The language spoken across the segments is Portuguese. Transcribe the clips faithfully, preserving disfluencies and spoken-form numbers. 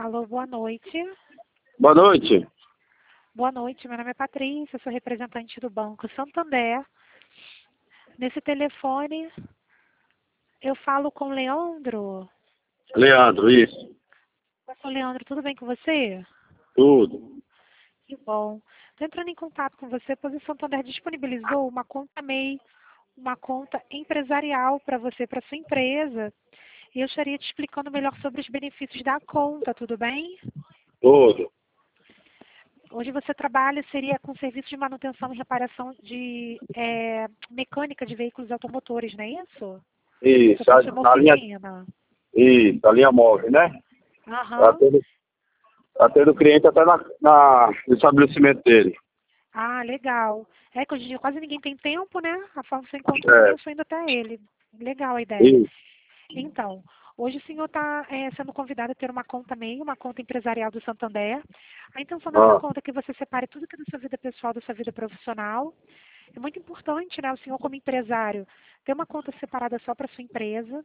Alô, boa noite. Boa noite. Boa noite, meu nome é Patrícia, sou representante do Banco Santander. Nesse telefone, eu falo com o Leandro. Leandro, isso. Ô, Leandro, tudo bem com você? Tudo. Que bom. Estou entrando em contato com você, pois o Santander disponibilizou uma conta M E I, uma conta empresarial para você, para sua empresa. E eu estaria te explicando melhor sobre os benefícios da conta, tudo bem? Tudo. Hoje você trabalha, seria com serviço de manutenção e reparação de é, mecânica de veículos automotores, não é isso? Você Isso, a, possui uma a linha, oficina. isso, a linha móvel, né? Tá Aham. tendo, tá tendo cliente até na, na, no estabelecimento dele. Ah, legal. É que hoje em dia quase ninguém tem tempo, né? A forma que você encontra É, um preço ainda até ele. Legal a ideia. isso. Então, hoje o senhor está sendo convidado a ter uma conta M E I, uma conta empresarial do Santander. A intenção dessa Ah, conta é que você separe tudo que é da sua vida pessoal da sua vida profissional. É muito importante, né, o senhor como empresário, ter uma conta separada só para sua empresa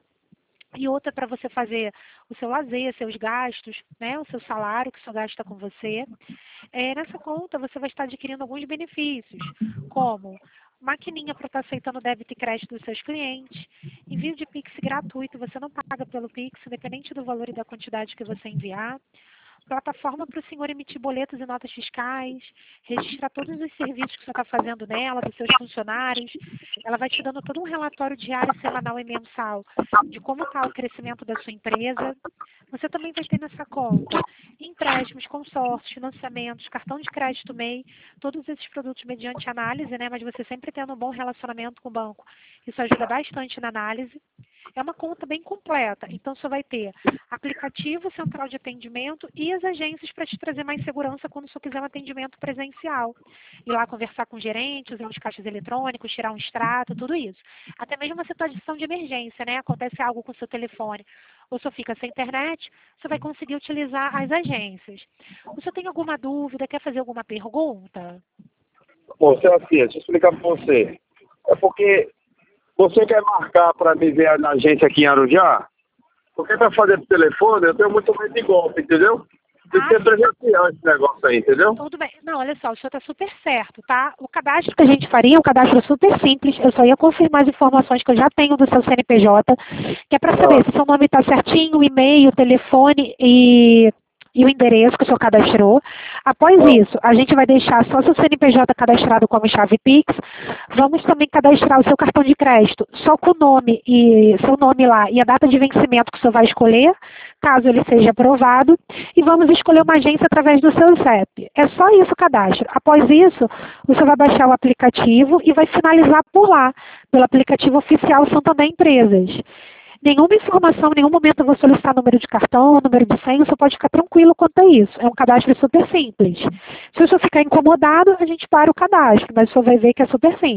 e outra para você fazer o seu lazer, seus gastos, né, o seu salário que o senhor gasta com você. É, nessa conta você vai estar adquirindo alguns benefícios, como maquininha para estar aceitando débito e crédito dos seus clientes, envio de Pix gratuito, você não paga pelo Pix, independente do valor e da quantidade que você enviar. Plataforma para o senhor emitir boletos e notas fiscais, registrar todos os serviços que o senhor está fazendo nela, dos seus funcionários. Ela vai te dando todo um relatório diário, semanal e mensal de como está o crescimento da sua empresa. Você também vai ter nessa conta empréstimos, consórcios, financiamentos, cartão de crédito M E I, todos esses produtos mediante análise, né? Mas você sempre tendo um bom relacionamento com o banco. Isso ajuda bastante na análise. É uma conta bem completa, então você vai ter aplicativo central de atendimento e as agências para te trazer mais segurança quando você quiser um atendimento presencial. Ir lá conversar com o gerente, usar os caixas eletrônicos, tirar um extrato, tudo isso. Até mesmo uma situação de emergência, né? Acontece algo com o seu telefone ou só fica sem internet, você vai conseguir utilizar as agências. Você tem alguma dúvida, quer fazer alguma pergunta? Bom, Celso, deixa eu explicar para você. É porque você quer marcar para me ver na agência aqui em Arujá? Porque para fazer por telefone, eu tenho muito medo de golpe, entendeu? Tem que Ah, ser sim. presencial esse negócio aí, entendeu? Tudo bem. Não, olha só, o senhor está super certo, tá? O cadastro que a gente faria é um cadastro super simples. Eu só ia confirmar as informações que eu já tenho do seu C N P J, que é para saber Ah, se seu nome está certinho, o e-mail, o telefone e, e o endereço que o senhor cadastrou. Após ah, isso, a gente vai deixar só seu C N P J cadastrado como chave Pix. Vamos também cadastrar o seu cartão de crédito só com o nome e seu nome lá e a data de vencimento que o senhor vai escolher, caso ele seja aprovado, e vamos escolher uma agência através do seu C E P. É só isso o cadastro. Após isso, você vai baixar o aplicativo e vai finalizar por lá, pelo aplicativo oficial Santander Empresas. Nenhuma informação, em nenhum momento eu vou solicitar número de cartão, número de senha, você pode ficar tranquilo quanto a isso. É um cadastro super simples. Se o senhor ficar incomodado, a gente para o cadastro, mas o senhor vai ver que é super simples.